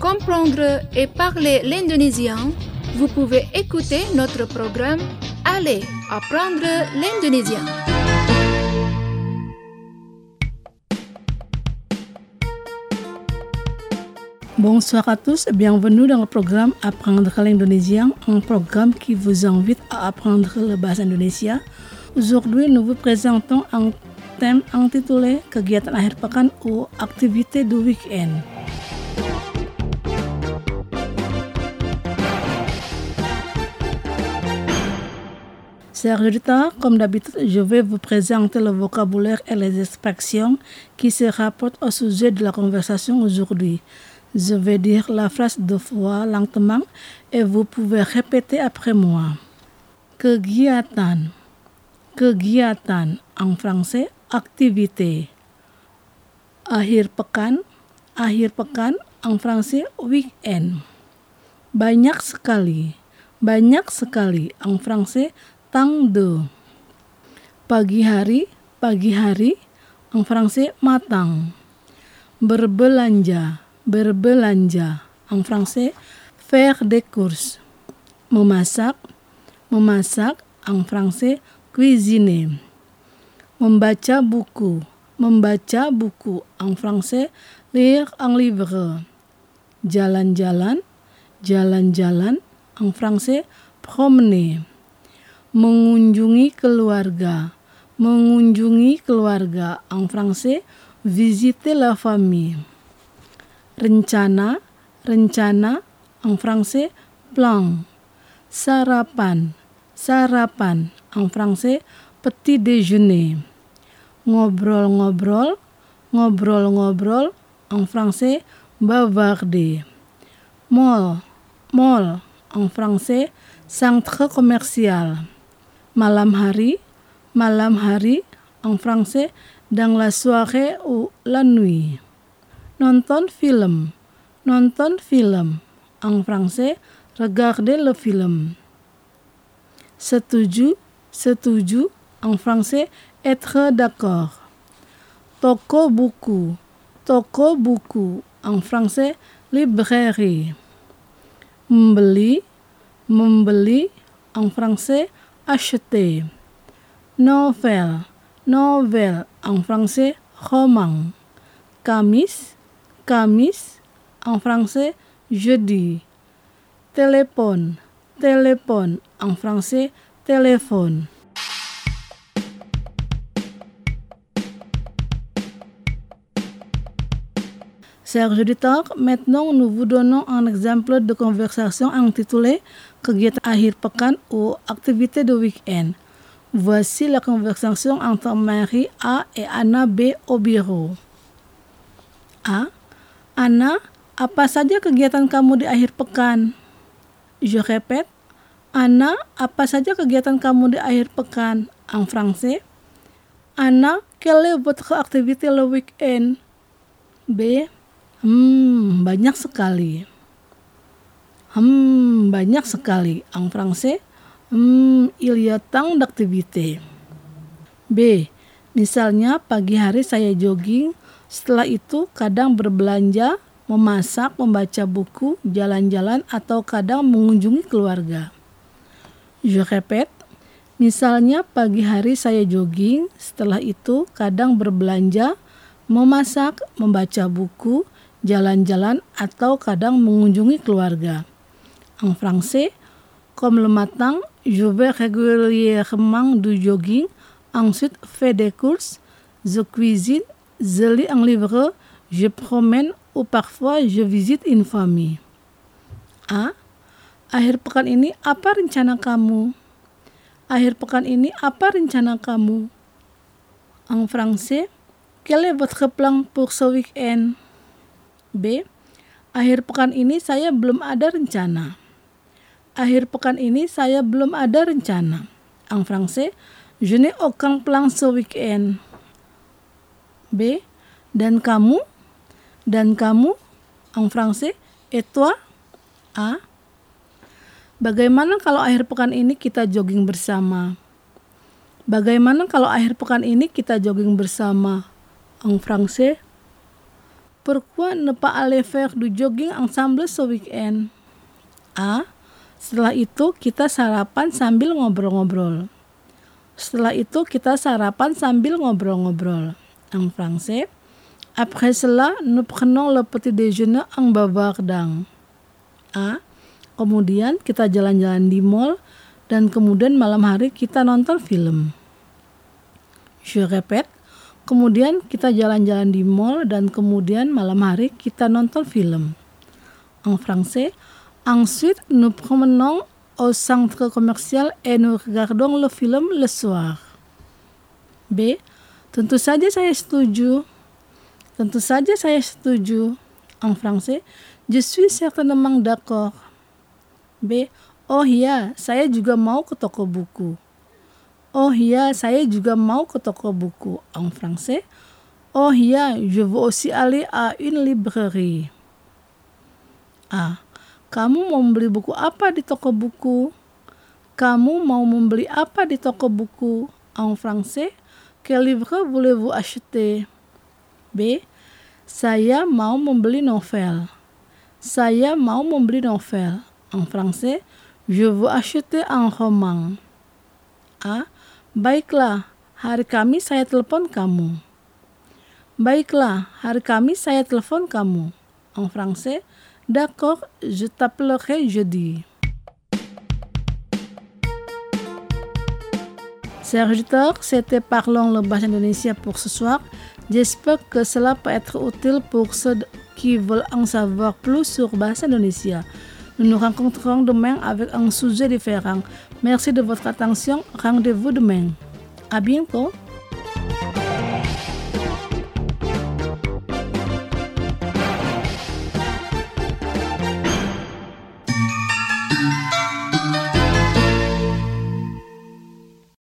comprendre et parler l'indonésien, vous pouvez écouter notre programme Allez apprendre l'indonésien. Bonsoir à tous et bienvenue dans le programme Apprendre l'indonésien, un programme qui vous invite à apprendre le bahasa Indonesia. Aujourd'hui, nous vous présentons un thème intitulé Kegiatan akhir pekan ou activité du week-end. Chers auditeurs, comme d'habitude, je vais vous présenter le vocabulaire et les expressions qui se rapportent au sujet de la conversation aujourd'hui. Je vais dire la phrase deux fois lentement et vous pouvez répéter après moi. Kegiatan. Kegiatan. En français, activité. Akhir pekan. Akhir pekan. En français, week-end. Banyak sekali. Banyak sekali. En français, tant de. Pagi hari. Pagi hari. En français, matin. Berbelanja. Berbelanja. En français, faire des courses. Memasak. Memasak. En français, cuisiner. Membaca buku. Membaca buku. En français, lire un livre. Jalan-jalan. Jalan-jalan. En français, promener. Mengunjungi keluarga. Mengunjungi keluarga. En français, visiter la famille. Rencana, rencana, en français, plan. Sarapan, sarapan, en français, petit déjeuner. Ngobrol-ngobrol, ngobrol-ngobrol, en français, bavarder. Mall, mall, en français, centre commercial. Malam hari, en français, dans la soirée ou la nuit. Nonton film, en français, regarder le film. Setuju, setuju, en français, être d'accord. Toko buku, en français, librairie. Membeli, membeli, en français, acheter. Novel, novel, en français, roman. Kamis, Kamis, en français, jeudi. Téléphone, téléphone, en français, téléphone. Chers auditeurs, maintenant nous vous donnons un exemple de conversation intitulé Kegiatan akhir pekan ou activité de week-end. Voici la conversation entre Marie A et Anna B au bureau. A. Anna, apa saja kegiatan kamu di akhir pekan? Je répète. Anna, apa saja kegiatan kamu di akhir pekan? En français. Anna, quelle est votre activité le week-end? B. Banyak sekali. Banyak sekali. En français. Il y a tant d'activités. B. Misalnya pagi hari saya jogging. Setelah itu kadang berbelanja, memasak, membaca buku, jalan-jalan, atau kadang mengunjungi keluarga. Je répète, misalnya pagi hari saya jogging, setelah itu kadang berbelanja, memasak, membaca buku, jalan-jalan, atau kadang mengunjungi keluarga. En français, comme le matin, je vais régulièrement du jogging, ensuite fais des courses, je cuisine, je lis un livre, je promène ou parfois je visite une famille. A. Akhir pekan ini apa rencana kamu? Akhir pekan ini apa rencana kamu? En français, quel est votre plan pour ce week-end? B. Akhir pekan ini saya belum ada rencana. Akhir pekan ini saya belum ada rencana. En français, je n'ai aucun plan ce week-end. B. Dan kamu? Dan kamu? En français, et toi? A. Bagaimana kalau akhir pekan ini kita jogging bersama? Bagaimana kalau akhir pekan ini kita jogging bersama? En français, Pourquoi ne pas aller faire du jogging ensemble ce week-end? A. Setelah itu kita sarapan sambil ngobrol-ngobrol. Setelah itu kita sarapan sambil ngobrol-ngobrol. En français, après cela, nous prenons le petit déjeuner en bavardant. A. Kemudian kita jalan-jalan di mall dan kemudian malam hari kita nonton film. Je répète, kemudian kita jalan-jalan di mall dan kemudian malam hari kita nonton film. En français, ensuite nous promenons au centre commercial et nous regardons le film le soir. B. Tentu saja saya setuju. Tentu saja saya setuju. En français, je suis certainement d'accord. B. Oh iya, saya juga mau ke toko buku. Oh iya, saya juga mau ke toko buku. En français, oh iya, je veux aussi aller à une librairie. A. Kamu mau membeli buku apa di toko buku? Kamu mau membeli apa di toko buku? En français, quel livre voulez-vous acheter? B. Saya mau membeli novel. Saya mau membeli novel. En français, je veux acheter un roman. A. Baiklah, hari Kamis saya telepon kamu. Baiklah, hari Kamis saya telepon kamu. En français, d'accord, je t'appellerai jeudi. Chers auditeurs, c'était Parlons le Bahasa Indonesia pour ce soir. J'espère que cela peut être utile pour ceux qui veulent en savoir plus sur Bahasa Indonesia. Nous nous rencontrerons demain avec un sujet différent. Merci de votre attention. Rendez-vous demain. À bientôt.